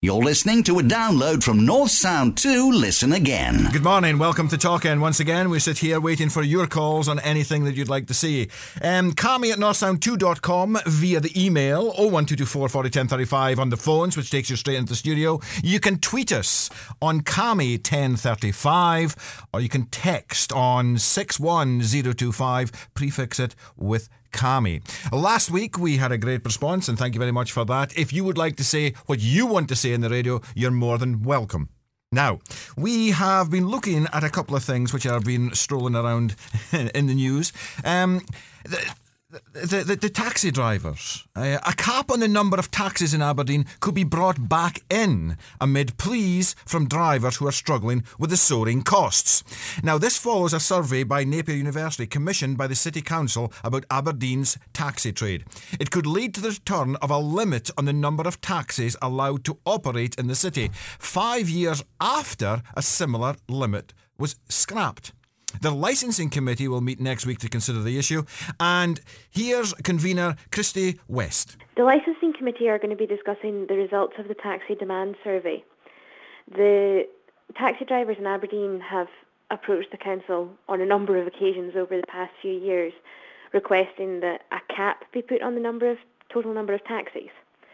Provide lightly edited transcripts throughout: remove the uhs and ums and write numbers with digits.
You're listening to a download from North Sound 2 Listen Again. Good morning, welcome to Talkin. Once again, we sit here waiting for your calls on anything that you'd like to see. Cami at northsound2.com via the email 01224 40 1035 on the phones, which takes you straight into the studio. You can tweet us on Cami 1035, or you can text on 61025, prefix it with Cami. Last week we had a great response, and thank you very much for that. If you would like to say what you want to say in the radio, you're more than welcome. Now, we have been looking at a couple of things which have been strolling around in the news. The taxi drivers. A cap on the number of taxis in Aberdeen could be brought back in amid pleas from drivers who are struggling with the soaring costs. Now, this follows a survey by Napier University commissioned by the City Council about Aberdeen's taxi trade. It could lead to the return of a limit on the number of taxis allowed to operate in the city, 5 years after a similar limit was scrapped. The licensing committee will meet next week to consider the issue. And here's convener Christy West. The licensing committee are going to be discussing the results of the taxi demand survey. The taxi drivers in Aberdeen have approached the council on a number of occasions over the past few years, requesting that a cap be put on the total number of taxis.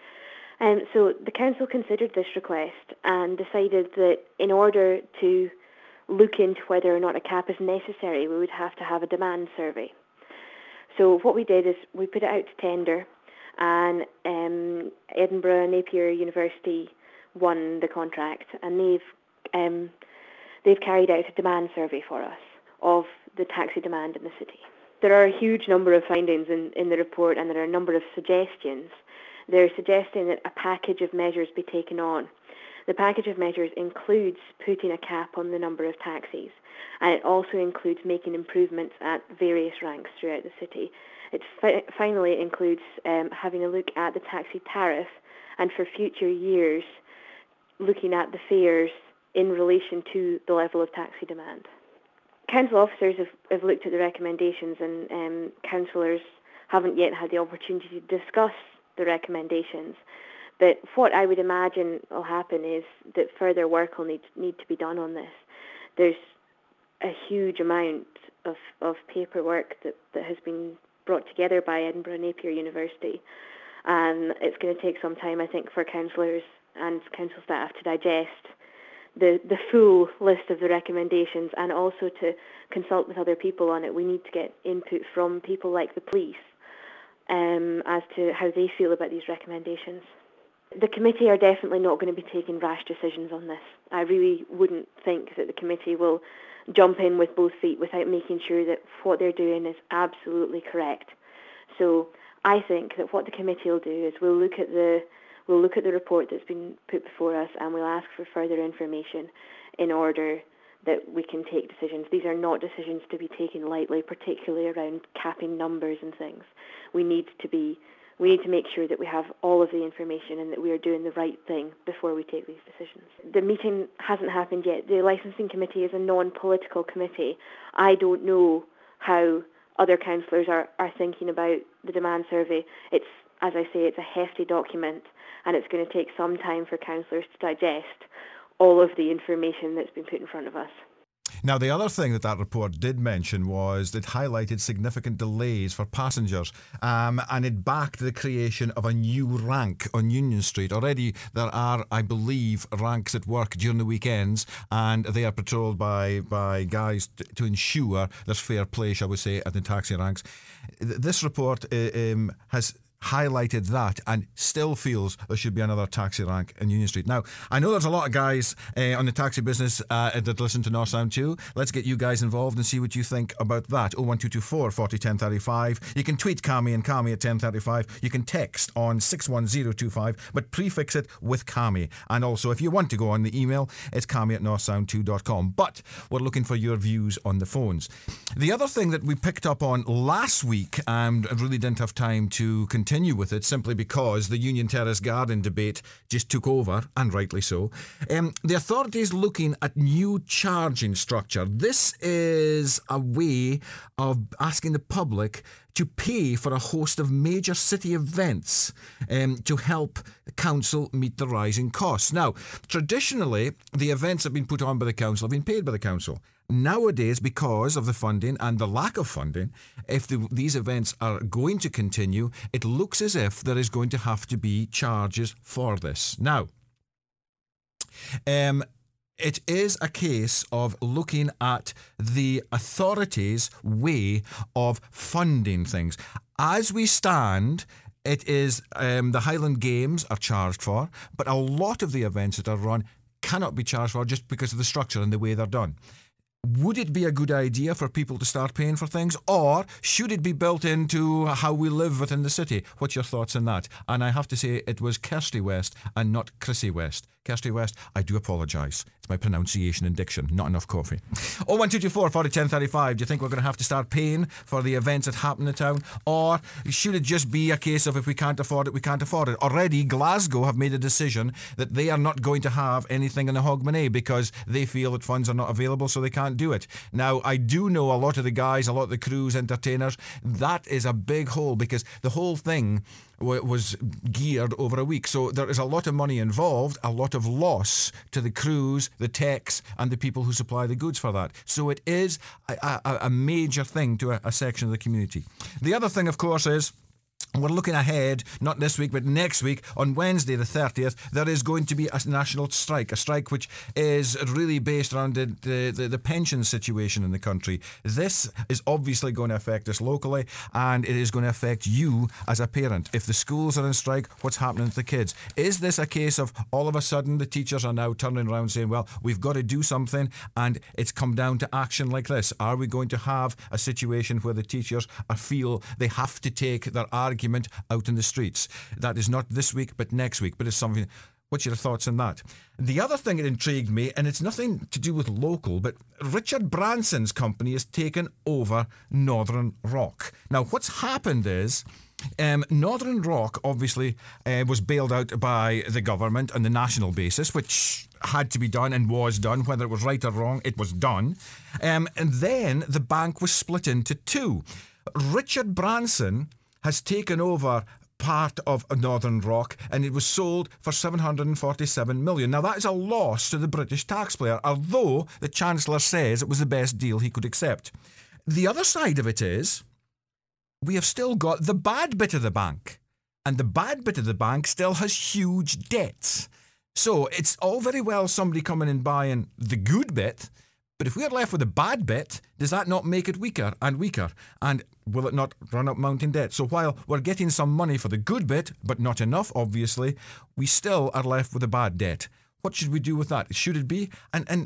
So the council considered this request and decided that in order to look into whether or not a cap is necessary, we would have to have a demand survey. So what we did is we put it out to tender, and Edinburgh Napier University won the contract, and they've carried out a demand survey for us of the taxi demand in the city. There are a huge number of findings in the report, and there are a number of suggestions. They're suggesting that a package of measures be taken on. The package of measures includes putting a cap on the number of taxis, and it also includes making improvements at various ranks throughout the city. It finally includes having a look at the taxi tariff, and for future years looking at the fares in relation to the level of taxi demand. Council officers have looked at the recommendations, and councillors haven't yet had the opportunity to discuss the recommendations. But what I would imagine will happen is that further work will need to be done on this. There's a huge amount of paperwork that has been brought together by Edinburgh Napier University, and it's going to take some time, I think, for councillors and council staff to digest the full list of the recommendations, and also to consult with other people on it. We need to get input from people like the police as to how they feel about these recommendations. The committee are definitely not going to be taking rash decisions on this. I really wouldn't think that the committee will jump in with both feet without making sure that what they're doing is absolutely correct. So I think that what the committee will do is we'll look at the report that's been put before us, and we'll ask for further information in order that we can take decisions. These are not decisions to be taken lightly, particularly around capping numbers and things. We need to make sure that we have all of the information and that we are doing the right thing before we take these decisions. The meeting hasn't happened yet. The licensing committee is a non-political committee. I don't know how other councillors are thinking about the demand survey. It's, as I say, it's a hefty document, and it's going to take some time for councillors to digest all of the information that's been put in front of us. Now, the other thing that report did mention was it highlighted significant delays for passengers, and it backed the creation of a new rank on Union Street. Already there are, I believe, ranks at work during the weekends, and they are patrolled by guys to ensure there's fair play, shall we say, at the taxi ranks. This report has highlighted that and still feels there should be another taxi rank in Union Street. Now, I know there's a lot of guys on the taxi business that listen to North Sound 2. Let's get you guys involved and see what you think about that. 01224 40 1035. You can tweet Cami and Cami at 1035. You can text on 61025, but prefix it with Cami. And also, if you want to go on the email, it's Cami at northsound2.com. But we're looking for your views on the phones. The other thing that we picked up on last week, and really didn't have time to continue with it simply because the Union Terrace Garden debate just took over, and rightly so. The authorities looking at new charging structure. This is a way of asking the public to pay for a host of major city events to help the council meet the rising costs. Now, traditionally, the events that have been put on by the council have been paid by the council. Nowadays, because of the funding and the lack of funding, if these events are going to continue, it looks as if there is going to have to be charges for this. Now, it is a case of looking at the authorities' way of funding things. As we stand, it is the Highland Games are charged for, but a lot of the events that are run cannot be charged for just because of the structure and the way they're done. Would it be a good idea for people to start paying for things, or should it be built into how we live within the city? What's your thoughts on that? And I have to say it was Kirsty West and not Chrissy West. Kirsty West, I do apologise. It's my pronunciation and diction. Not enough coffee. 01224 40 10 35. Do you think we're going to have to start paying for the events that happen in town? Or should it just be a case of if we can't afford it, we can't afford it? Already, Glasgow have made a decision that they are not going to have anything in the Hogmanay because they feel that funds are not available, so they can't do it. Now, I do know a lot of the guys, a lot of the crews, entertainers, that is a big hole because the whole thing was geared over a week. So there is a lot of money involved, a lot of loss to the crews, the techs, and the people who supply the goods for that. So it is a major thing to a section of the community. The other thing, of course, is we're looking ahead, not this week, but next week, on Wednesday the 30th, there is going to be a national strike, a strike which is really based around the pension situation in the country. This is obviously going to affect us locally, and it is going to affect you as a parent. If the schools are in strike, what's happening to the kids? Is this a case of all of a sudden the teachers are now turning around saying, well, we've got to do something, and it's come down to action like this? Are we going to have a situation where the teachers feel they have to take their argument out in the streets? That is not this week, but next week. But it's something. What's your thoughts on that? The other thing that intrigued me, and it's nothing to do with local, but Richard Branson's company has taken over Northern Rock. Now, what's happened is Northern Rock obviously was bailed out by the government on the national basis, which had to be done and was done. Whether it was right or wrong, it was done. And then the bank was split into two. Richard Branson has taken over part of Northern Rock, and it was sold for $747 million. Now, that is a loss to the British taxpayer, although the Chancellor says it was the best deal he could accept. The other side of it is we have still got the bad bit of the bank, and the bad bit of the bank still has huge debts. So it's all very well somebody coming and buying the good bit, but if we're left with the bad bit, does that not make it weaker and weaker? And will it not run up mountain debt? So while we're getting some money for the good bit, but not enough, obviously, we still are left with a bad debt. What should we do with that? Should it be? And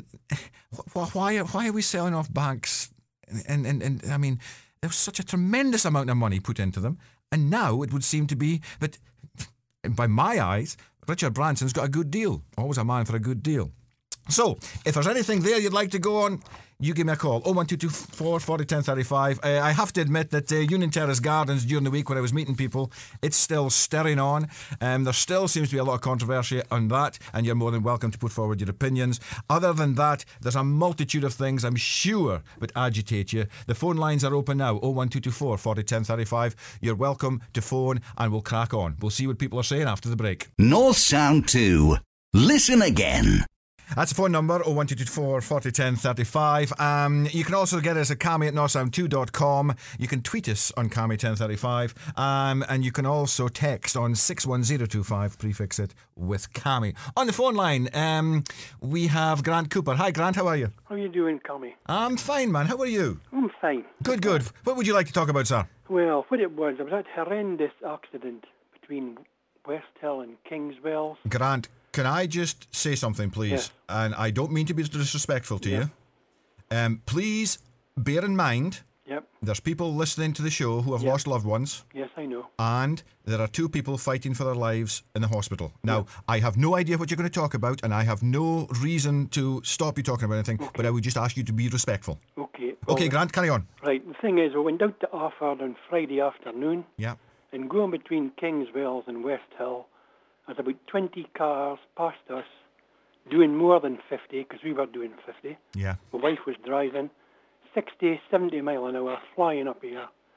why are we selling off banks? And I mean, there was such a tremendous amount of money put into them, and now it would seem to be that, by my eyes, Richard Branson's got a good deal. Always a man for a good deal. So, if there's anything there you'd like to go on, you give me a call. 01224 40 10 35. I have to admit that Union Terrace Gardens during the week when I was meeting people, it's still stirring on. There still seems to be a lot of controversy on that, and you're more than welcome to put forward your opinions. Other than that, there's a multitude of things I'm sure would agitate you. The phone lines are open now. 01224 40 10 35. You're welcome to phone, and we'll crack on. We'll see what people are saying after the break. North Sound 2. Listen again. That's the phone number, 01224 40 10 35. You can also get us at Cami at northsound2.com. You can tweet us on Cami 1035. And you can also text on 61025, prefix it with Cami. On the phone line, we have Grant Cooper. Hi, Grant, how are you? How are you doing, Cami? I'm fine, man. How are you? I'm fine. Good, good. What would you like to talk about, sir? Well, what it was that horrendous accident between West Hill and Kingswells. Grant, can I just say something, please? Yes. And I don't mean to be disrespectful to you. Please bear in mind, there's people listening to the show who have lost loved ones. Yes, I know. And there are two people fighting for their lives in the hospital. Now, I have no idea what you're going to talk about, and I have no reason to stop you talking about anything, but I would just ask you to be respectful. Okay. Okay, Grant, carry on. Right, the thing is, I went out to Offord on Friday afternoon. Yeah. And going between Kingswells and West Hill, there's about 20 cars past us doing more than 50, because we were doing 50. Yeah. My wife was driving 60, 70 mile an hour, flying up here. Yeah.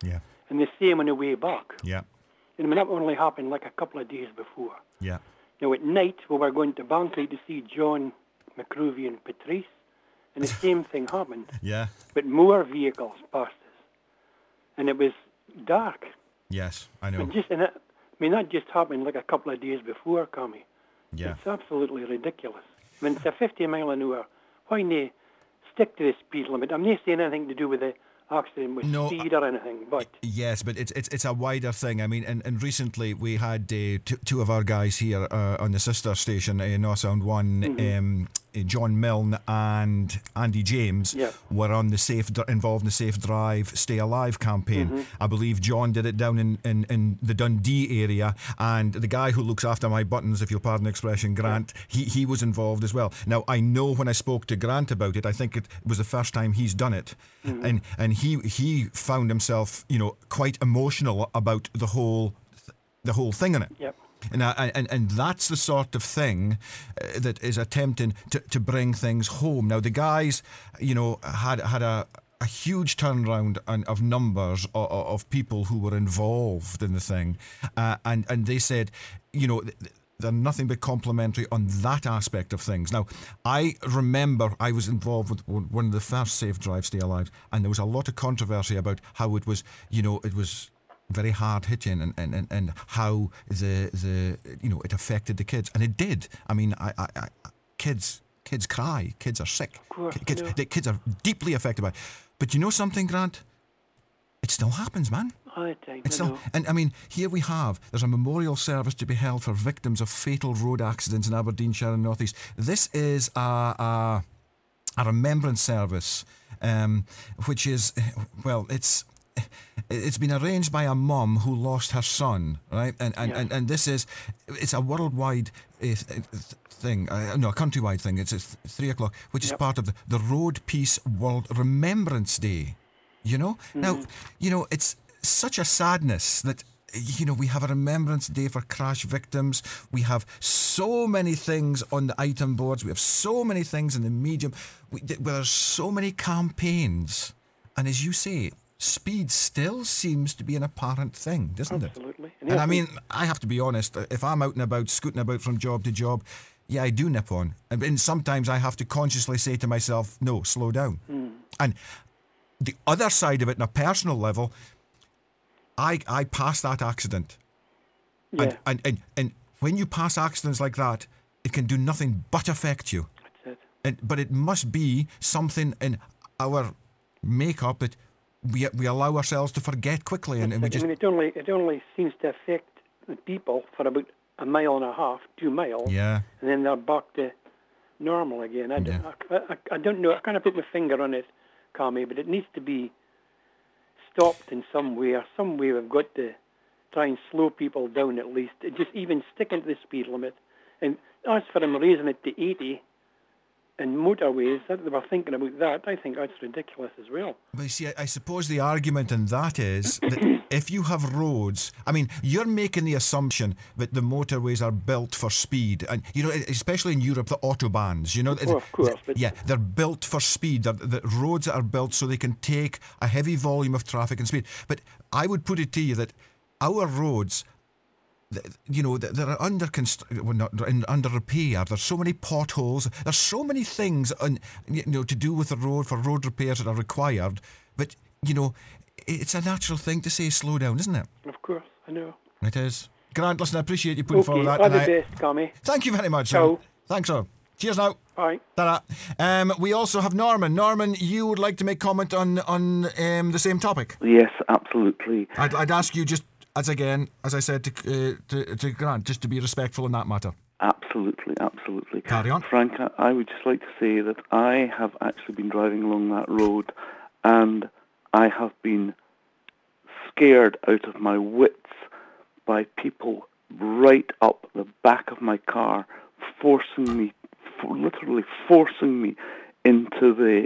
and the same on the way back. Yeah. And I mean, that only happened like a couple of days before. Yeah. Now, at night, we were going to Bankley to see John McCrovey and Patrice, and the same thing happened. Yeah. But more vehicles passed us. And it was dark. Yes, I know. And that just happened like a couple of days before, Cammy. Yeah. It's absolutely ridiculous. I mean, it's a 50 mile an hour. Why not stick to the speed limit? I'm not saying anything to do with the accident with speed or anything, but... Yes, but it's a wider thing. I mean, and recently we had two of our guys here on the sister station, North Sound 1, John Milne and Andy James, were on the involved in the Safe Drive, Stay Alive campaign. I believe John did it down in the Dundee area, and the guy who looks after my buttons, if you'll pardon the expression, Grant, he was involved as well. Now, I know when I spoke to Grant about it, I think it was the first time he's done it, and he found himself, quite emotional about the whole thing in it. Yep. And that's the sort of thing that is attempting to bring things home. Now, the guys, had a huge turnaround of numbers of people who were involved in the thing. And they said, they're nothing but complimentary on that aspect of things. Now, I remember I was involved with one of the first Safe Drive Stay Alive, and there was a lot of controversy about how it was, it was very hard hitting and how it affected the kids, and it did. I mean, kids cry, kids are sick, of course, kids are deeply affected by it. But you know something, Grant? It still happens, man. And I mean, here there's a memorial service to be held for victims of fatal road accidents in Aberdeenshire and North East. This is a remembrance service, which is, well, it's been arranged by a mum who lost her son, right? And it's a worldwide thing, a countrywide thing. It's at 3 o'clock, which is part of the Road Peace World Remembrance Day. Now, it's such a sadness that, we have a Remembrance Day for crash victims. We have so many things on the item boards. We have so many things in the medium. There's so many campaigns. And as you say, speed still seems to be an apparent thing, doesn't it? Absolutely. And I mean, I have to be honest, if I'm out and about, scooting about from job to job, yeah, I do nip on. And sometimes I have to consciously say to myself, no, slow down. And the other side of it, on a personal level, I passed that accident. Yeah. And when you pass accidents like that, it can do nothing but affect you. That's it. But it must be something in our makeup that we allow ourselves to forget quickly. And we just... I mean, it only seems to affect the people for about a mile and a half, 2 miles. Yeah. And then they're back to normal again. I don't know. I can't put my finger on it, Kami, but it needs to be stopped in some way. Or some way we've got to try and slow people down at least. Just even sticking to the speed limit. And as for them raising it to 80 in motorways, that they were thinking about that, I think that's ridiculous as well. But you see, I suppose the argument in that is that if you have roads, I mean, you're making the assumption that the motorways are built for speed, and especially in Europe, the autobahns, of course, yeah, they're built for speed. The roads that are built so they can take a heavy volume of traffic and speed. But I would put it to you that our roads, they're under under repair. There's so many potholes. There's so many things to do with the road for road repairs that are required. But it's a natural thing to say slow down, isn't it? Of course, I know. It is. Grant, listen, I appreciate you putting forward that. All the best, Tommy. Thank you very much. Ciao. Thanks, sir. Cheers now. Bye. Ta-da. We also have Norman. Norman, you would like to make comment on the same topic? Yes, absolutely. I'd ask you just, as I said to Grant, just to be respectful in that matter. Absolutely. Carry on. Frank, I would just like to say that I have actually been driving along that road and I have been scared out of my wits by people right up the back of my car, literally forcing me into the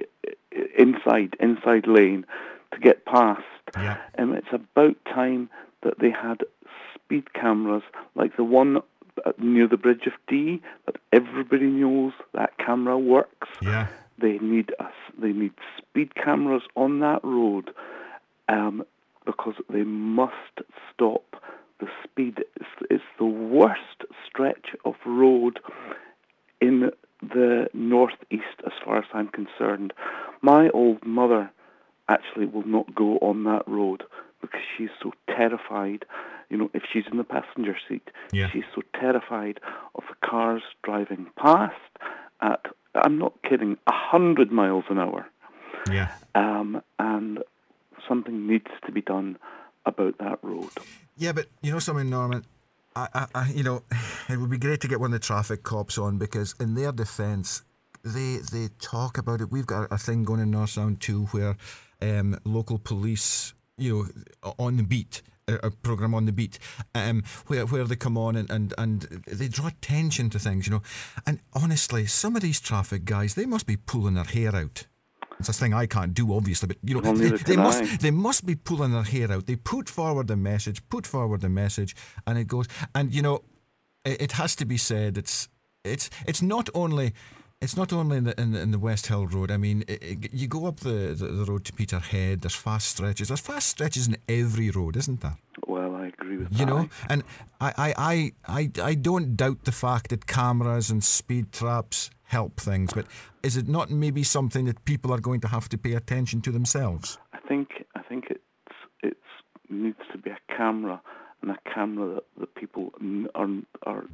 inside lane to get past. Yeah. And it's about time that they had speed cameras like the one near the Bridge of Dee, that everybody knows that camera works. Yeah. They need speed cameras on that road. because they must stop the speed. It's the worst stretch of road in the northeast as far as I'm concerned. My old mother actually will not go on that road because she's so terrified. You know, if she's in the passenger seat, she's so terrified of the cars driving past at, I'm not kidding, 100 miles an hour. Yeah. And something needs to be done about that road. Yeah, but you know something, Norman? I you know, it would be great to get one of the traffic cops on, because in their defence, they talk about it. We've got a thing going in North Sound too, where local police, you know, on the beat, a programme on the beat, where they come on and they draw attention to things, you know. And honestly, some of these traffic guys, they must be pulling their hair out. It's a thing I can't do, obviously, but you know, they must be pulling their hair out. They put forward the message, and it goes. And you know, it has to be said, it's not only in the West Hill Road. I mean, you go up the road to Peterhead. There's fast stretches. There's fast stretches in every road, isn't there? Well, I agree with that. You know, and I don't doubt the fact that cameras and speed traps help things, but is it not maybe something that people are going to have to pay attention to themselves? I think it needs to be a camera, and a camera that people are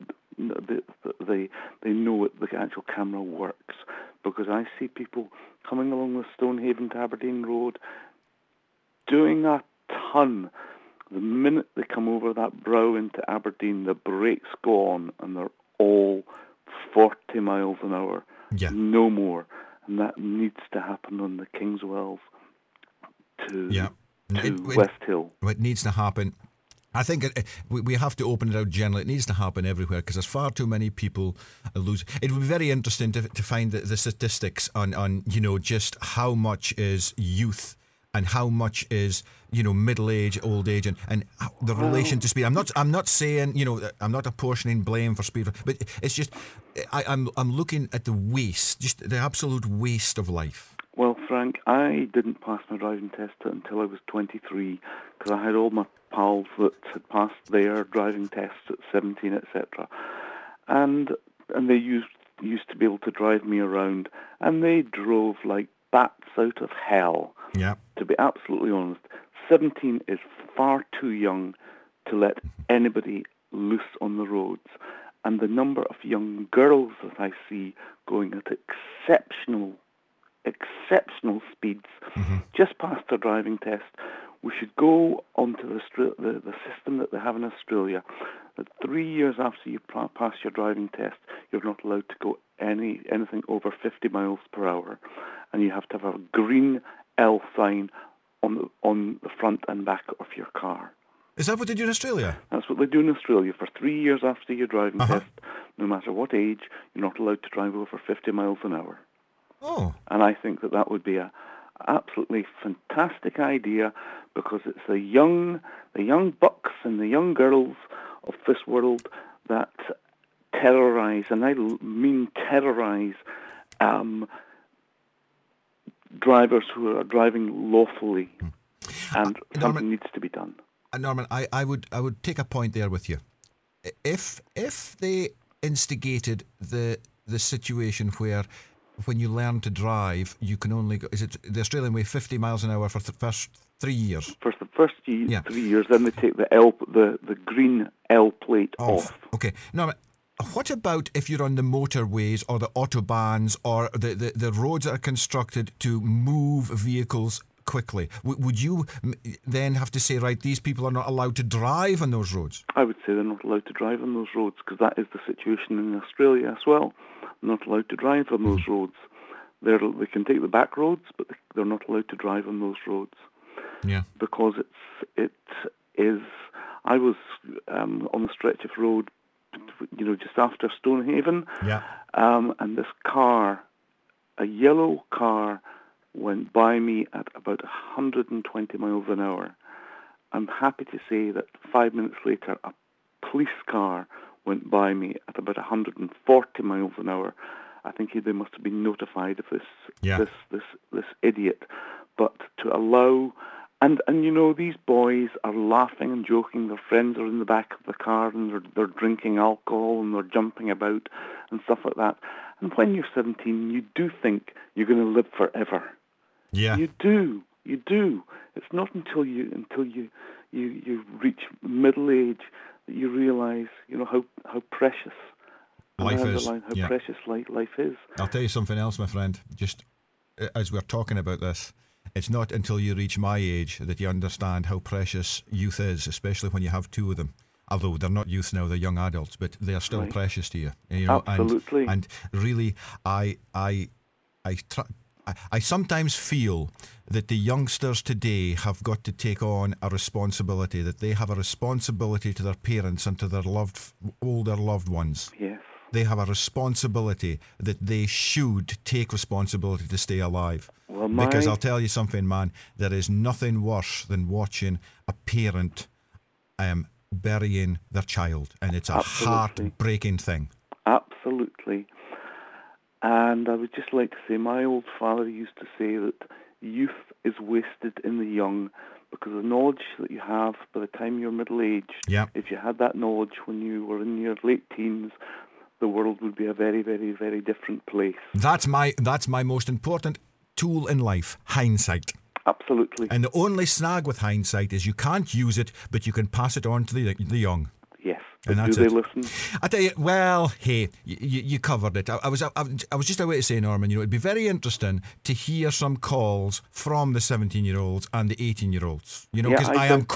they know the actual camera works, because I see people coming along the Stonehaven to Aberdeen Road doing a ton. The minute they come over that brow into Aberdeen, the brakes go on and they're all 40 miles an hour, no more. And that needs to happen on the Kingswells to West Hill. It needs to happen. I think we have to open it out generally. It needs to happen everywhere, because there's far too many people lose. It would be very interesting to find the statistics on you know, just how much is youth and how much is, you know, middle age, old age, and the relation to speed. I'm not saying, you know, I'm not apportioning blame for speed, but it's just I'm looking at the waste, just the absolute waste of life. Well, Frank, I didn't pass my driving test until I was 23, because I had all my pals that had passed their driving tests at 17, etc. And they used to be able to drive me around, and they drove like bats out of hell. Yeah. To be absolutely honest, 17 is far too young to let anybody loose on the roads. And the number of young girls that I see going at exceptional speeds, just past their driving test. We should go onto the system that they have in Australia, that 3 years after you pass your driving test, you're not allowed to go anything over 50 miles per hour, and you have to have a green L sign on the front and back of your car. Is that what they do in Australia? That's what they do in Australia. For 3 years after your driving test, no matter what age, you're not allowed to drive over 50 miles an hour. Oh. And I think that would be a absolutely fantastic idea, because it's the young bucks and the young girls of this world that terrorise, and I mean terrorise, drivers who are driving lawfully, and something needs to be done. Norman, I would take a point there with you. If they instigated the situation where, when you learn to drive, you can only go, is it the Australian way, 50 miles an hour for the first 3 years? For the first 3 years, then they take the green L plate off. Okay. Now, what about if you're on the motorways or the autobahns or the roads that are constructed to move vehicles quickly? Would you then have to say, right, these people are not allowed to drive on those roads? I would say they're not allowed to drive on those roads, because that is the situation in Australia as well. Not allowed to drive on those roads. They can take the back roads, but they're not allowed to drive on those roads. Yeah. Because it is. I was on the stretch of road, you know, just after Stonehaven. Yeah. And this car, a yellow car, went by me at about 120 miles an hour. I'm happy to say that 5 minutes later, a police car went by me at about 140 miles an hour. I think they must have been notified of this idiot. But to allow And you know, these boys are laughing and joking. Their friends are in the back of the car and they're drinking alcohol and they're jumping about and stuff like that. And when you're 17, you do think you're going to live forever. Yeah. You do. It's not until you reach middle age that you realise, you know, how precious life is. How precious life is. I'll tell you something else, my friend. Just as we're talking about this, it's not until you reach my age that you understand how precious youth is, especially when you have two of them. Although they're not youth now, they're young adults, but they are still precious to you. You know, absolutely. And really, I sometimes feel that the youngsters today have got to take on a responsibility, that they have a responsibility to their parents and to their older loved ones. Yes. They have a responsibility that they should take responsibility to stay alive. Well, because I'll tell you something, man, there is nothing worse than watching a parent burying their child, and it's a heartbreaking thing. Absolutely. And I would just like to say, my old father used to say that youth is wasted in the young, because the knowledge that you have by the time you're middle-aged, if you had that knowledge when you were in your late teens, the world would be a very, very, very different place. That's my most important tool in life, hindsight. Absolutely. And the only snag with hindsight is you can't use it, but you can pass it on to the young. Yes. And do they listen? I tell you, well, hey, you covered it. I was just a way to say, Norman, you know, it'd be very interesting to hear some calls from the 17-year-olds and the 18-year-olds. You know, because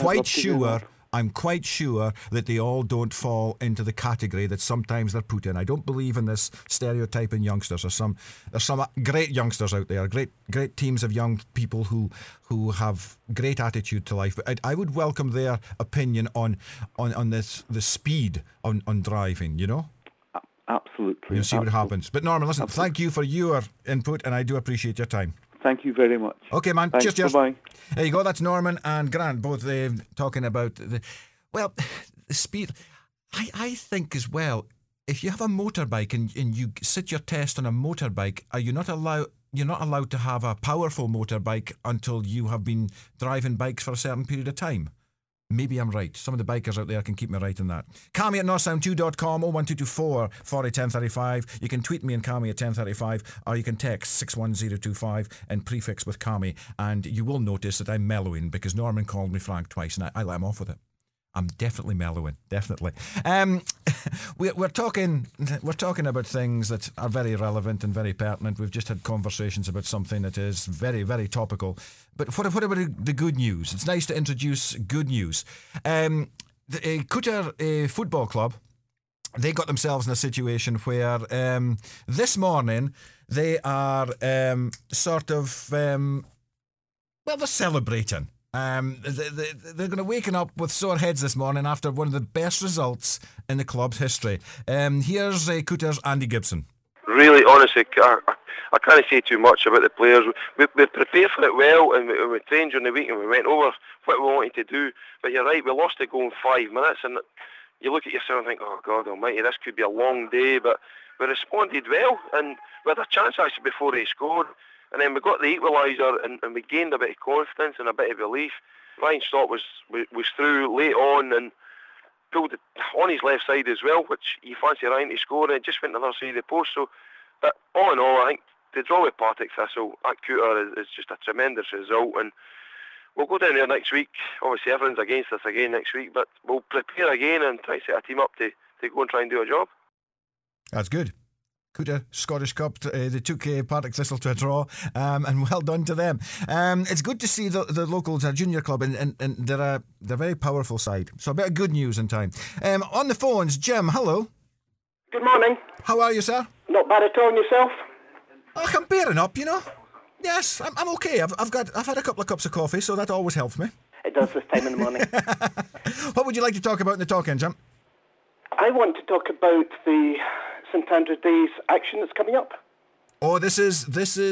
I'm quite sure that they all don't fall into the category that sometimes they're put in. I don't believe in this stereotyping youngsters. There's some great youngsters out there, great teams of young people who have great attitude to life. But I would welcome their opinion on the speed on driving, you know? Absolutely. You'll see what happens. But Norman, listen, thank you for your input, and I do appreciate your time. Thank you very much. Okay, man. Thanks. Cheers. Bye-bye. There you go. That's Norman and Grant, both talking about the speed. I think as well, if you have a motorbike and you sit your test on a motorbike, you're not allowed to have a powerful motorbike until you have been driving bikes for a certain period of time. Maybe I'm right. Some of the bikers out there can keep me right in that. Call me at northsound2.com, 01224 40 1035. You can tweet me and call me at 1035, or you can text 61025 and prefix with call me. And you will notice that I'm mellowing because Norman called me Frank twice, and I let him off with it. I'm definitely mellowing, definitely. We're talking about things that are very relevant and very pertinent. We've just had conversations about something that is very, very topical. But what about the good news? It's nice to introduce good news. The Cooter Football Club, they got themselves in a situation where this morning they are they're celebrating. They're going to waken up with sore heads this morning after one of the best results in the club's history. Here's Cooter's Andy Gibson. Really, honestly, I can't say too much about the players. We prepared for it well, and we trained during the week, and we went over what we wanted to do. But you're right, we lost the goal in 5 minutes, and you look at yourself and think, oh God almighty, this could be a long day. But we responded well, and we had a chance actually before he scored. And then we got the equaliser, and we gained a bit of confidence and a bit of relief. Ryan Stott was through late on and pulled it on his left side as well, which you fancy Ryan to score, and it just went to the other side of the post. So, but all in all, I think the draw with Partick Thistle at Cooter is just a tremendous result, and we'll go down there next week. Obviously, everyone's against us again next week, but we'll prepare again and try to set a team up to go and try and do a job. That's good. Cooter Scottish Cup, they took Partick Thistle to a draw, and well done to them. It's good to see the locals, a junior club, and they're a very powerful side. So a bit of good news in time. On the phones, Jim, hello. Good morning. How are you, sir? Not bad at all, and yourself? Oh, I'm bearing up, you know. Yes, I'm okay. I've had a couple of cups of coffee, so that always helps me. It does this time in the morning. What would you like to talk about in the talk-in, Jim? I want to talk about the St Andrew Days action that's coming up. Oh, this is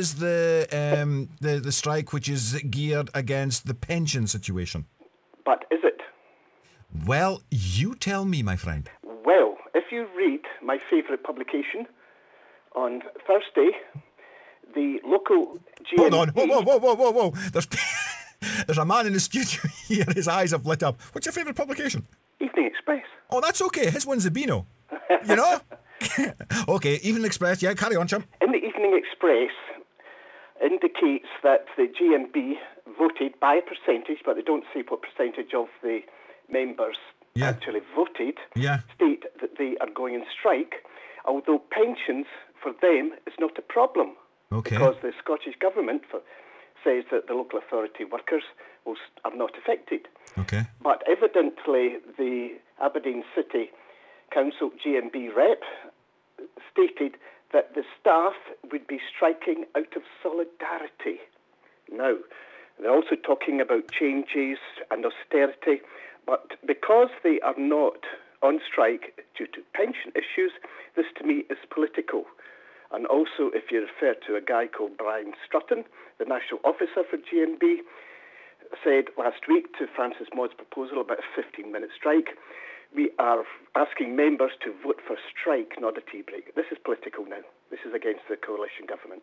the strike which is geared against the pension situation. But is it? Well, you tell me, my friend. Well, if you read my favourite publication, on Thursday, the local GMC... Hold on. Whoa. There's a man in the studio here, his eyes have lit up. What's your favourite publication? Evening Express. Oh, that's okay. His one's the Beano. You know? Okay, Evening Express. Yeah, carry on, chum. In the Evening Express indicates that the GMB voted by a percentage, but they don't say what percentage of the members actually voted, state that they are going on strike, although pensions for them is not a problem. Okay. Because the Scottish Government says that the local authority workers are not affected. Okay. But evidently the Aberdeen City Council GMB rep stated that the staff would be striking out of solidarity. Now, they're also talking about changes and austerity, but because they are not on strike due to pension issues, this to me is political. And also, if you refer to a guy called Brian Strutton, the national officer for GMB, said last week to Francis Maud's proposal about a 15-minute strike, we are asking members to vote for strike, not a tea break. This is political now. This is against the coalition government.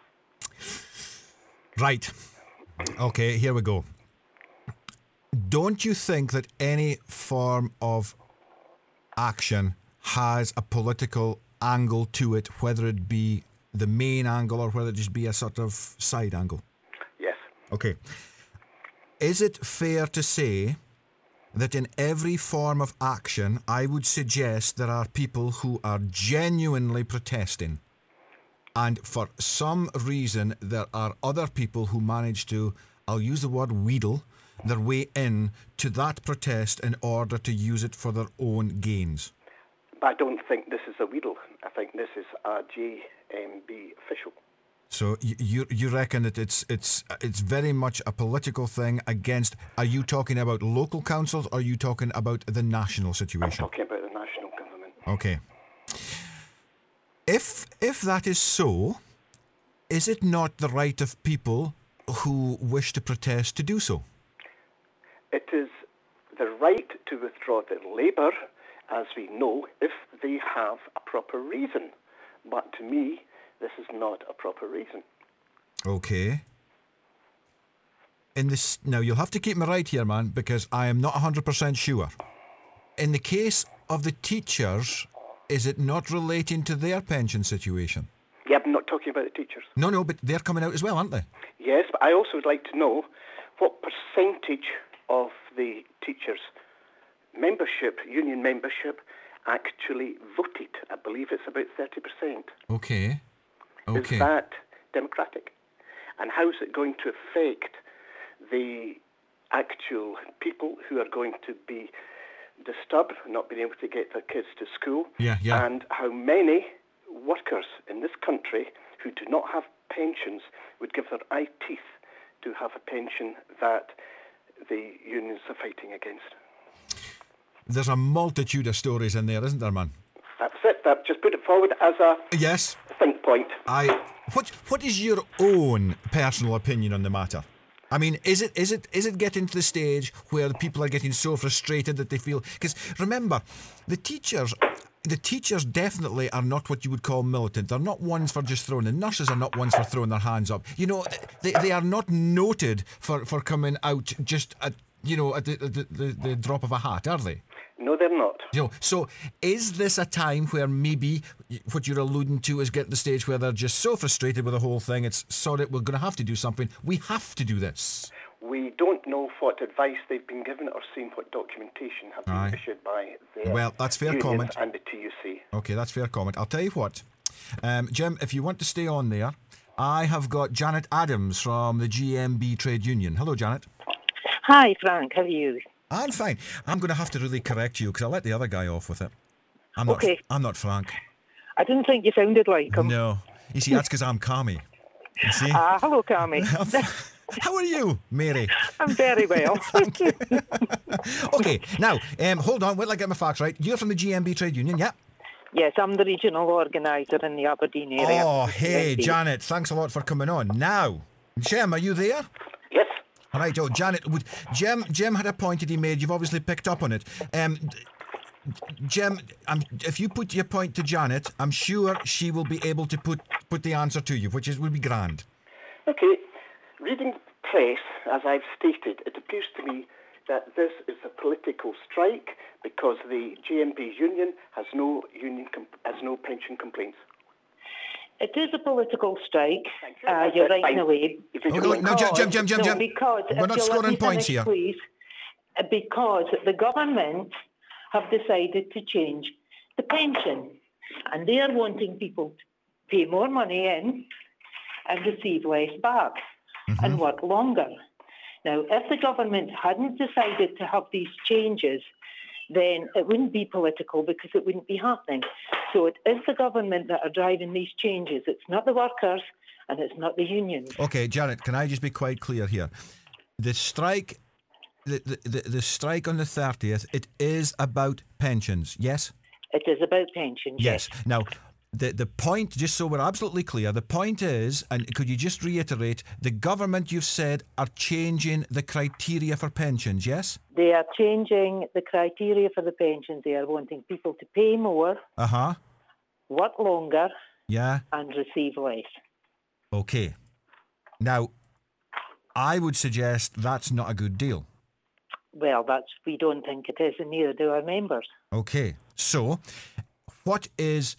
Right. Okay, here we go. Don't you think that any form of action has a political angle to it, whether it be the main angle or whether it just be a sort of side angle? Yes. Okay. Is it fair to say that in every form of action, I would suggest there are people who are genuinely protesting, and for some reason there are other people who manage to, I'll use the word wheedle, their way in to that protest in order to use it for their own gains? I don't think this is a wheedle. I think this is a GMB official. So you reckon that it's very much a political thing against... Are you talking about local councils or are you talking about the national situation? I'm talking about the national government. Okay. If that is so, is it not the right of people who wish to protest to do so? It is the right to withdraw their labour, as we know, if they have a proper reason. But to me, this is not a proper reason. Okay. Now, you'll have to keep me right here, man, because I am not 100% sure. In the case of the teachers, is it not relating to their pension situation? Yeah, I'm not talking about the teachers. No, but they're coming out as well, aren't they? Yes, but I also would like to know what percentage of the teachers' membership, union membership, actually voted. I believe it's about 30%. Okay. Is that democratic? And how is it going to affect the actual people who are going to be disturbed, not being able to get their kids to school? Yeah. And how many workers in this country who do not have pensions would give their eye teeth to have a pension that the unions are fighting against? There's a multitude of stories in there, isn't there, man? That's it. I've just put it forward as a think point. What is your own personal opinion on the matter? I mean, is it getting to the stage where people are getting so frustrated that they feel... Because remember, the teachers definitely are not what you would call militant. They're not ones for just throwing... The nurses are not ones for throwing their hands up. You know, they are not noted for coming out just at the drop of a hat, are they? No, they're not. So is this a time where maybe what you're alluding to is getting to the stage where they're just so frustrated with the whole thing, it's sorry, we're going to have to do something. We have to do this. We don't know what advice they've been given or seen what documentation have been issued by their that's fair comment. And the TUC. Okay, that's fair comment. I'll tell you what. Jim, if you want to stay on there, I have got Janet Adams from the GMB Trade Union. Hello, Janet. Hi, Frank. How are you? I'm fine. I'm going to have to really correct you because I let the other guy off with it. I'm not Frank. I didn't think you sounded like him. No. You see, that's because I'm Carmy. You see? Hello, Carmy. How are you, Mary? I'm very well. Thank you. Okay, now, hold on. Wait till I get my facts right. You're from the GMB Trade Union, yeah? Yes, I'm the regional organiser in the Aberdeen area. Oh, hey, Janet. Thanks a lot for coming on. Now, Jem, are you there? Yes. All right, Janet, Jem had a point that he made. You've obviously picked up on it. Jem, if you put your point to Janet, I'm sure she will be able to put the answer to you, which would be grand. Okay. Reading press, as I've stated, it appears to me that this is a political strike because the GMB union has no pension complaints. It is a political strike. You're right in a way. No, Jim. Because we're not scoring points here. Please, because the government have decided to change the pension, and they are wanting people to pay more money in and receive less back and work longer. Now, if the government hadn't decided to have these changes, then it wouldn't be political because it wouldn't be happening. So it is the government that are driving these changes. It's not the workers and it's not the unions. Okay, Janet, can I just be quite clear here? The strike, the strike on the 30th, it is about pensions, yes? It is about pensions, yes. Now, the point, just so we're absolutely clear, the point is, and could you just reiterate, the government, you've said, are changing the criteria for pensions, yes? They are changing the criteria for the pensions. They are wanting people to pay more, work longer, and receive less. Okay. Now, I would suggest that's not a good deal. Well, we don't think it is, and neither do our members. Okay. So, what is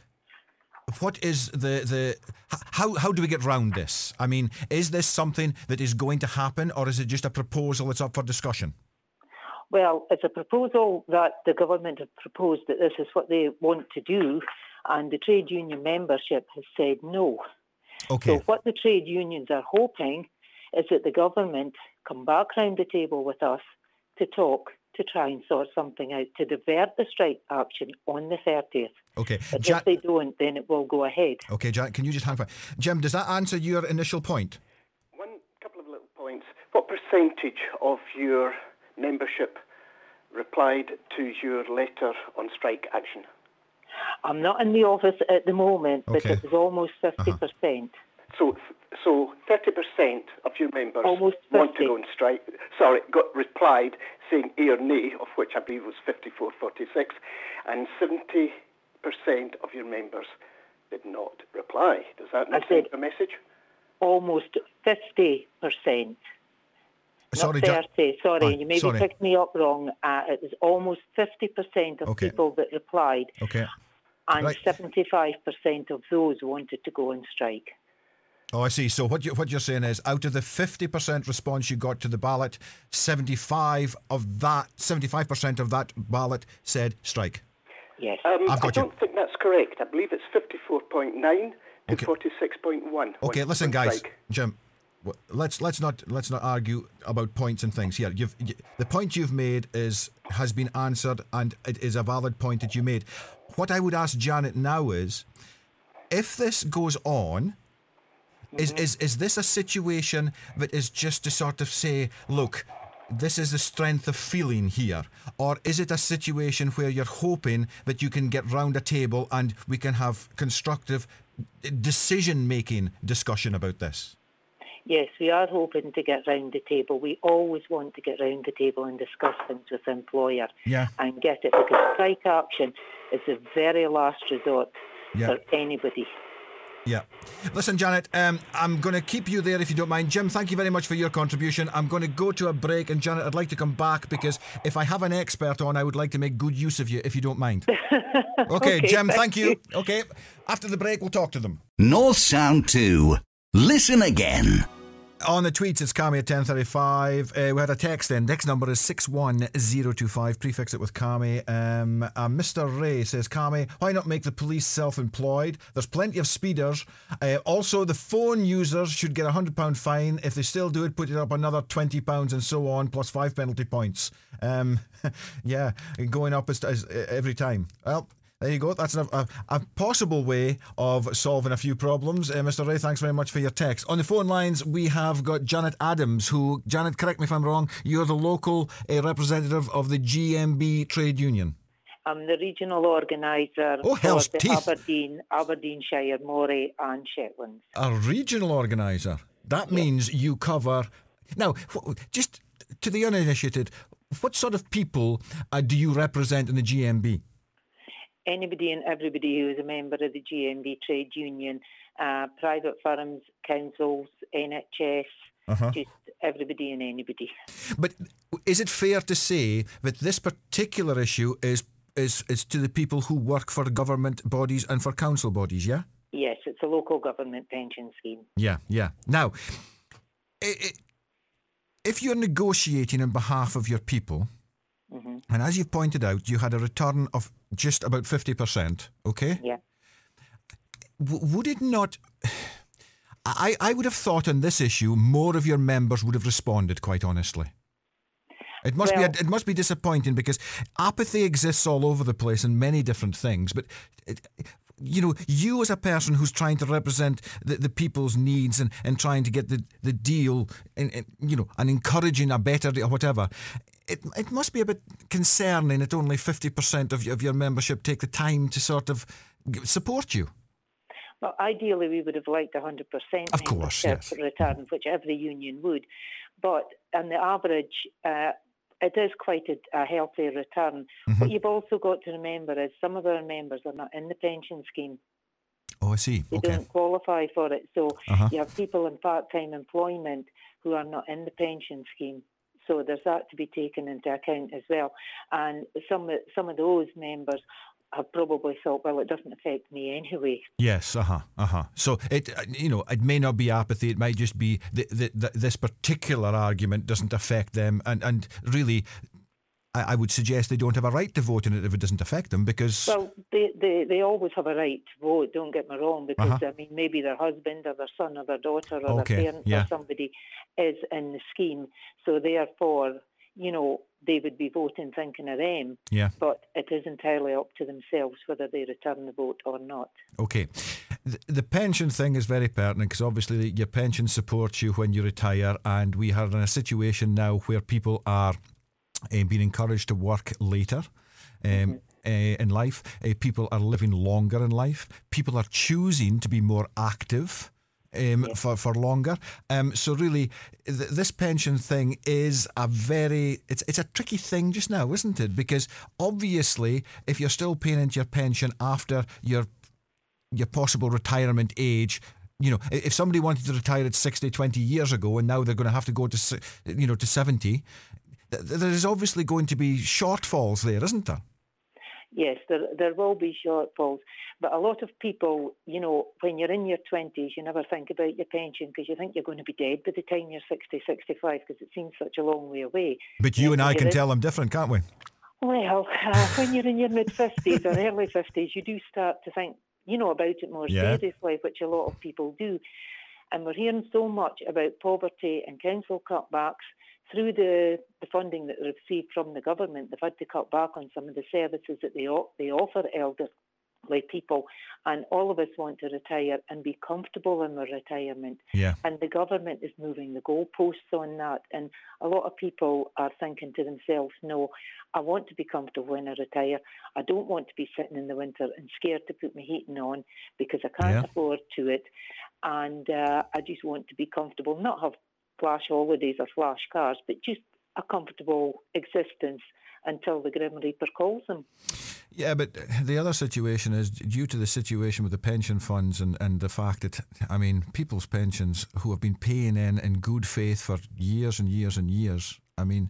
the how do we get round this? I mean, is this something that is going to happen, or is it just a proposal that's up for discussion? Well, it's a proposal that the government have proposed that this is what they want to do, and the trade union membership has said no. Okay. So what the trade unions are hoping is that the government come back round the table with us to talk, to try and sort something out, to divert the strike action on the 30th. Okay. But if they don't, then it will go ahead. Okay, Jack, can you just hang fire? Jim, does that answer your initial point? One couple of little points. What percentage of your membership replied to your letter on strike action? I'm not in the office at the moment, but it was almost 50%. So 30% of your members want to go on strike. Sorry, got replied saying yea or nay, of which I believe was 54-46, and 70% of your members did not reply. Does that make sense? A message? Almost 50%. Sorry, not 30. Sorry, you maybe picked me up wrong. It was almost 50% of people that replied. Okay. And 75% of those wanted to go on strike. Oh, I see. So what you're saying is, out of the 50% response you got to the ballot, 75% of that ballot said strike. Yes. I don't think that's correct. I believe it's 54.9 to 46.1. Okay, listen, guys. Jim, let's not argue about points and things here. The point you've made has been answered, and it is a valid point that you made. What I would ask Janet now is, if this goes on, is this a situation that is just to sort of say, look, this is the strength of feeling here? Or is it a situation where you're hoping that you can get round a table and we can have constructive decision-making discussion about this? Yes, we are hoping to get round the table. We always want to get round the table and discuss things with the employer and get it, because strike action is the very last resort for anybody. Yeah. Listen, Janet, I'm going to keep you there if you don't mind. Jim, thank you very much for your contribution. I'm going to go to a break, and Janet, I'd like to come back because if I have an expert on, I would like to make good use of you, if you don't mind. Okay, Jim, thank you. Okay, after the break, we'll talk to them. North Sound 2. Listen again. On the tweets, it's Kami at 10:35. We had a text in. Next number is 61025. Prefix it with Kami. Mr. Ray says, Kami, why not make the police self-employed? There's plenty of speeders. Also, the phone users should get a £100 fine. If they still do it, put it up another £20 and so on, plus 5 penalty points. Yeah, going up as every time. Well, there you go. That's a possible way of solving a few problems. Mr. Ray, thanks very much for your text. On the phone lines, we have got Janet Adams, who, Janet, correct me if I'm wrong, you're the local representative of the GMB trade union. I'm the regional organiser for the Aberdeenshire, Moray and Shetlands. A regional organiser? That means you cover... Now, just to the uninitiated, what sort of people do you represent in the GMB? Anybody and everybody who is a member of the GMB trade union private firms, councils, NHS, just everybody and anybody. But is it fair to say that this particular issue is to the people who work for government bodies and for council bodies, yeah? Yes, it's a local government pension scheme. Yeah. Now, if you're negotiating on behalf of your people, and as you've pointed out, you had a return of just about 50%, okay? Yeah. Would it not... I would have thought on this issue more of your members would have responded, quite honestly. It must be disappointing because apathy exists all over the place in many different things. But you as a person who's trying to represent the people's needs and trying to get the deal, and encouraging a better or whatever, it must be a bit concerning that only 50% of your membership take the time to sort of support you. Well, ideally, we would have liked 100% of course, yes. return, which every union would. But on the average, it is quite a healthy return. But you've also got to remember is some of our members are not in the pension scheme. Oh, I see. They don't qualify for it. So you have people in part-time employment who are not in the pension scheme. So there's that to be taken into account as well. And some of those members have probably thought, well, it doesn't affect me anyway. Yes, So it may not be apathy. It might just be this particular argument doesn't affect them, and really, I would suggest they don't have a right to vote in it if it doesn't affect them, because they always have a right to vote. Don't get me wrong, because I mean maybe their husband or their son or their daughter or their parents or somebody is in the scheme, so therefore, they would be voting thinking of them. Yeah. But it is entirely up to themselves whether they return the vote or not. Okay. The pension thing is very pertinent because obviously your pension supports you when you retire, and we are in a situation now where people are being encouraged to work later. In life. People are living longer in life. People are choosing to be more active for longer. So really, this pension thing is it's a tricky thing just now, isn't it? Because obviously, if you're still paying into your pension after your possible retirement age, if somebody wanted to retire at 60, 20 years ago, and now they're going to have to go to 70, there is obviously going to be shortfalls there, isn't there? Yes, there will be shortfalls. But a lot of people, when you're in your 20s, you never think about your pension because you think you're going to be dead by the time you're 60, 65 because it seems such a long way away. But you and I can tell them different, can't we? Well, when you're in your mid-50s or early 50s, you do start to think, about it more seriously, which a lot of people do. And we're hearing so much about poverty and council cutbacks. Through the funding that they received from the government, they've had to cut back on some of the services that they offer elderly people. And all of us want to retire and be comfortable in our retirement. Yeah. And the government is moving the goalposts on that. And a lot of people are thinking to themselves, no, I want to be comfortable when I retire. I don't want to be sitting in the winter and scared to put my heating on because I can't afford to it. And I just want to be comfortable, not have flash holidays or flash cars, but just a comfortable existence until the Grim Reaper calls them. Yeah, but the other situation is due to the situation with the pension funds and the fact that, people's pensions who have been paying in good faith for years and years and years.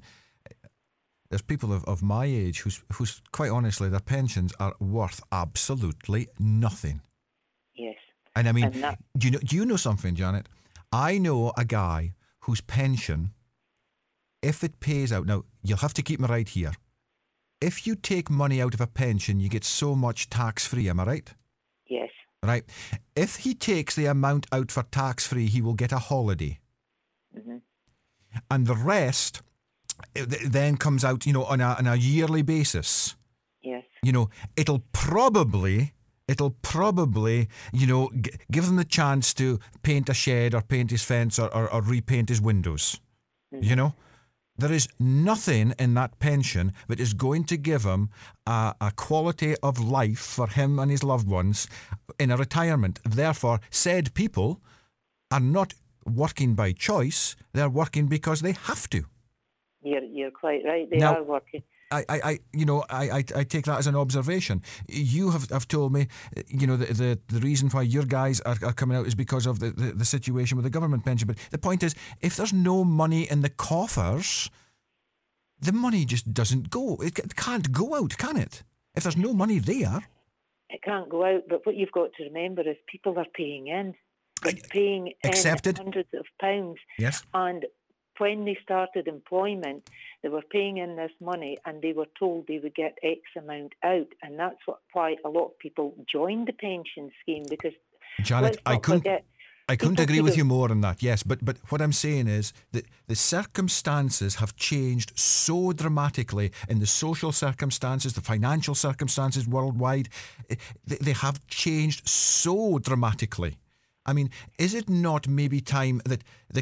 There's people of my age who's quite honestly, their pensions are worth absolutely nothing. Yes. And do you know something, Janet? I know a guy whose pension, if it pays out, now you'll have to keep me right here. If you take money out of a pension, you get so much tax-free, am I right? Yes. Right. If he takes the amount out for tax-free, he will get a holiday. Mm-hmm. And the rest then comes out, on a yearly basis. Yes. It'll probably, give them the chance to paint a shed or paint his fence or repaint his windows. Mm-hmm. There is nothing in that pension that is going to give him a quality of life for him and his loved ones in a retirement. Therefore, said people are not working by choice. They're working because they have to. You're quite right. They are working. I take that as an observation. You have told me, the reason why your guys are coming out is because of the situation with the government pension. But the point is, if there's no money in the coffers, the money just doesn't go. It can't go out, can it? If there's no money there. It can't go out, but what you've got to remember is people are paying in. They're paying accepted. in hundreds of pounds. Yes. And when they started employment, they were paying in this money and they were told they would get X amount out. And that's why a lot of people joined the pension scheme, because... Janet, I couldn't agree with you more on that, yes. But what I'm saying is that the circumstances have changed so dramatically in the social circumstances, the financial circumstances worldwide. They have changed so dramatically. I mean, is it not maybe time that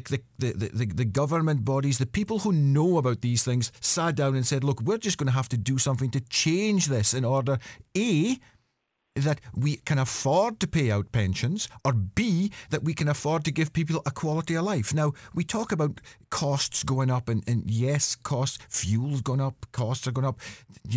the government bodies, the people who know about these things, sat down and said, look, we're just going to have to do something to change this in order, A, that we can afford to pay out pensions, or B, that we can afford to give people a quality of life. Now, we talk about costs going up, and yes, fuel's gone up, costs are going up.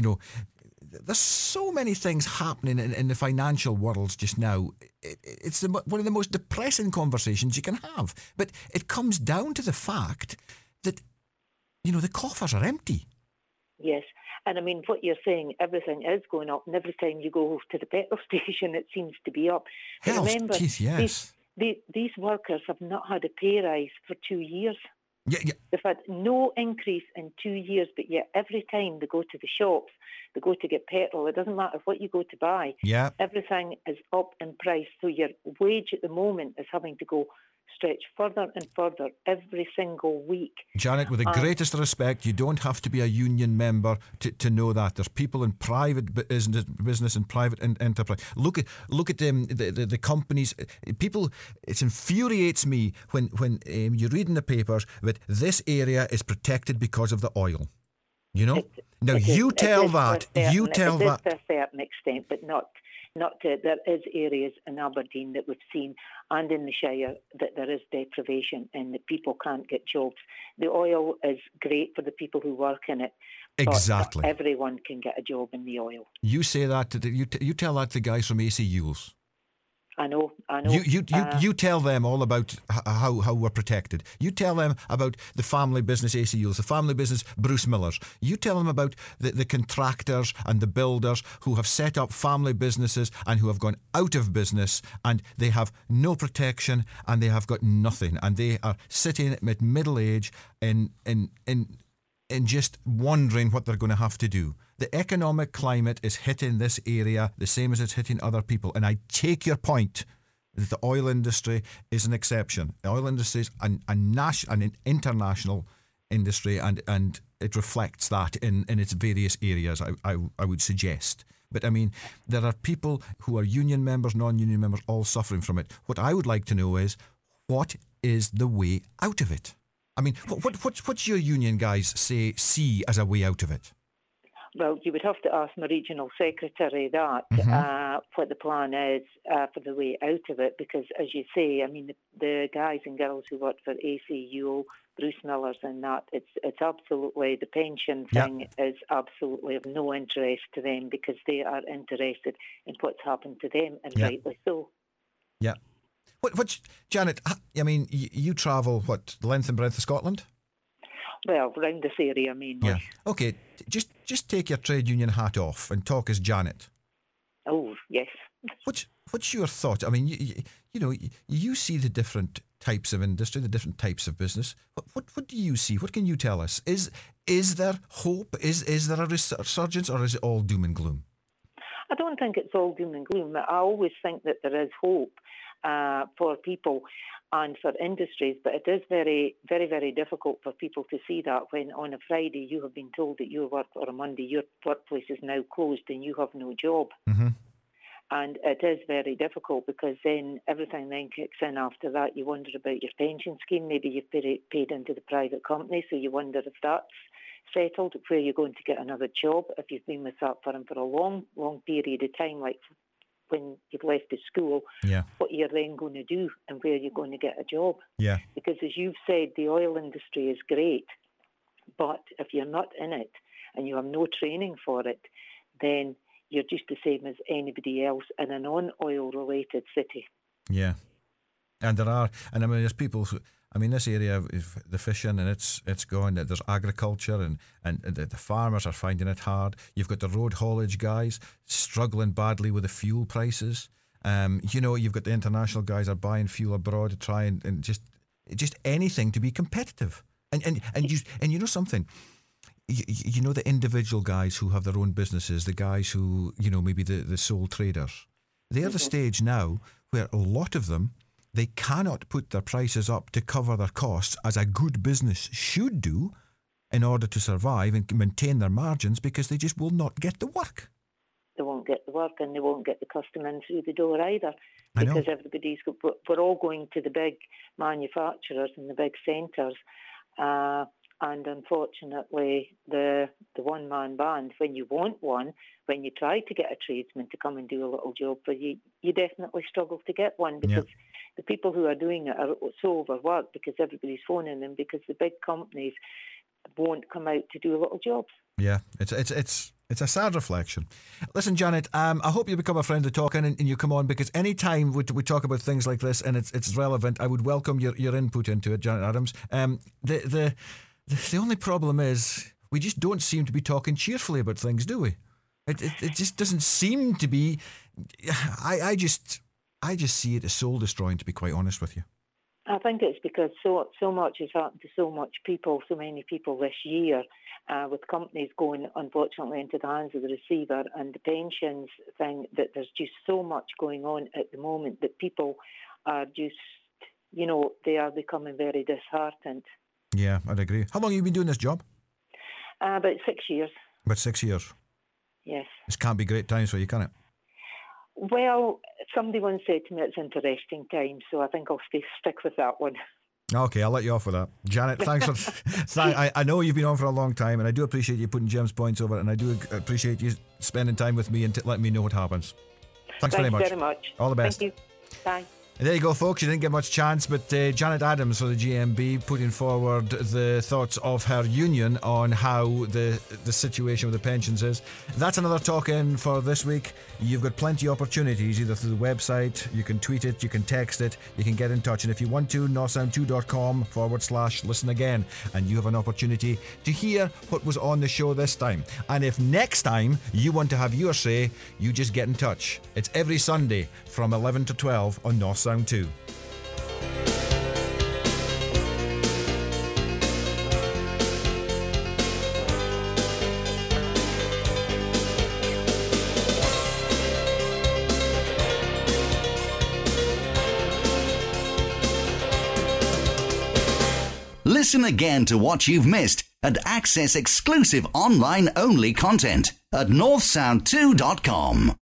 There's so many things happening in the financial world just now. It's one of the most depressing conversations you can have. But it comes down to the fact that, the coffers are empty. Yes. And I mean, what you're saying, everything is going up, and every time you go to the petrol station, it seems to be up. But remember, yes. These workers have not had a pay rise for 2 years. Yeah. They've had no increase in 2 years, but yet every time they go to the shops, they go to get petrol, it doesn't matter what you go to buy. Yeah. Everything is up in price. So your wage at the moment is having to go stretch further and further every single week. Janet, with the greatest respect, you don't have to be a union member to know that. There's people in private business and private enterprise. Look at the companies. People, it infuriates me when you read in the papers that this area is protected because of the oil. You tell that to a certain extent, but not there is areas in Aberdeen that we've seen, and in the Shire, that there is deprivation and that people can't get jobs. The oil is great for the people who work in it. Exactly. But not everyone can get a job in the oil. You say that you tell that to guys from AC Ewells. I know. You tell them all about how we're protected. You tell them about the family business AC Ewells, the family business Bruce Millers. You tell them about the contractors and the builders who have set up family businesses and who have gone out of business, and they have no protection and they have got nothing, and they are sitting at middle age and just wondering what they're going to have to do. The economic climate is hitting this area the same as it's hitting other people. And I take your point that the oil industry is an exception. The oil industry is an international industry, and it reflects that in its various areas, I would suggest. But I mean, there are people who are union members, non-union members, all suffering from it. What I would like to know is, what is the way out of it? I mean, what's your union guys see as a way out of it? Well, you would have to ask my regional secretary that, what the plan is for the way out of it, because as you say, I mean, the guys and girls who work for AC Ewell, Bruce Millers and that, it's absolutely, the pension thing is absolutely of no interest to them, because they are interested in what's happened to them, and rightly so. Yeah. What, Janet, I mean, you travel, the length and breadth of Scotland? Well, around this area mainly. Yeah. Okay, just take your trade union hat off and talk as Janet. Oh, yes. What's your thought? I mean, you see the different types of industry, the different types of business. What do you see? What can you tell us? Is there hope? Is there a resurgence, or is it all doom and gloom? I don't think it's all doom and gloom. I always think that there is hope for people and for industries, but it is very, very, very difficult for people to see that when on a Friday you have been told that your work, or a Monday your workplace is now closed and you have no job. Mm-hmm. And it is very difficult, because then everything then kicks in after that. You wonder about your pension scheme. Maybe you've paid into the private company, so you wonder if that's settled, where you're going to get another job if you've been with that firm for a long, long period of time, like when you've left the school, what you're then going to do and where you're going to get a job. Yeah. Because as you've said, the oil industry is great, but if you're not in it and you have no training for it, then you're just the same as anybody else in a non-oil related city. Yeah. And there's people who, this area, the fishing, and it's going, there's agriculture, and the farmers are finding it hard. You've got the road haulage guys struggling badly with the fuel prices. You've got the international guys are buying fuel abroad to try and just anything to be competitive. And you know something, the individual guys who have their own businesses, the guys who, maybe the sole traders, they're the stage now where a lot of them, they cannot put their prices up to cover their costs as a good business should do in order to survive and maintain their margins, because they just will not get the work. They won't get the work, and they won't get the customer in through the door either, because we're all going to the big manufacturers and the big centres, and unfortunately the one-man band, when you want one, when you try to get a tradesman to come and do a little job for you, you definitely struggle to get one, because the people who are doing it are so overworked because everybody's phoning them, because the big companies won't come out to do little jobs. Yeah, it's a sad reflection. Listen, Janet, I hope you become a friend of Talking and you come on, because any time we talk about things like this and it's relevant, I would welcome your input into it, Janet Adams. The only problem is we just don't seem to be talking cheerfully about things, do we? It just doesn't seem to be. I just see it as soul destroying, to be quite honest with you. I think it's because so much has happened to so many people this year, with companies going, unfortunately, into the hands of the receiver, and the pensions thing, that there's just so much going on at the moment that people are just, they are becoming very disheartened. Yeah, I'd agree. How long have you been doing this job? About 6 years. About 6 years? Yes. This can't be great times for you, can it? Well, somebody once said to me it's interesting times, so I think I'll stick with that one. Okay, I'll let you off with that. Janet, thanks for... I know you've been on for a long time, and I do appreciate you putting Jim's points over it, and I do appreciate you spending time with me and letting me know what happens. Thanks very much. All the best. Thank you. Bye. And there you go, folks. You didn't get much chance, but Janet Adams for the GMB putting forward the thoughts of her union on how the situation with the pensions is. That's another Talk-In for this week. You've got plenty of opportunities, either through the website, you can tweet it, you can text it, you can get in touch. And if you want to, northsound2.com/listen again. And you have an opportunity to hear what was on the show this time. And if next time you want to have your say, you just get in touch. It's every Sunday from 11 to 12 on North Sound 2. Listen again to what you've missed and access exclusive online-only content at northsound2.com.